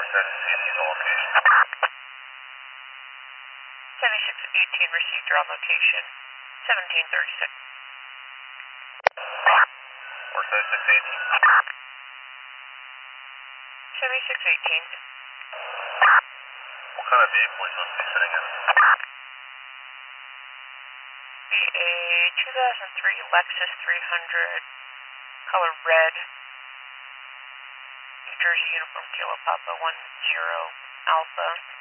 Try to see if he's on location. 7618 received your on location. 1736. Or 7618. 7618. What kind of vehicle is he supposed to be sitting in? Be a 2003 Lexus 300, color red, New Jersey uniform Kilo Papa 10 Alpha.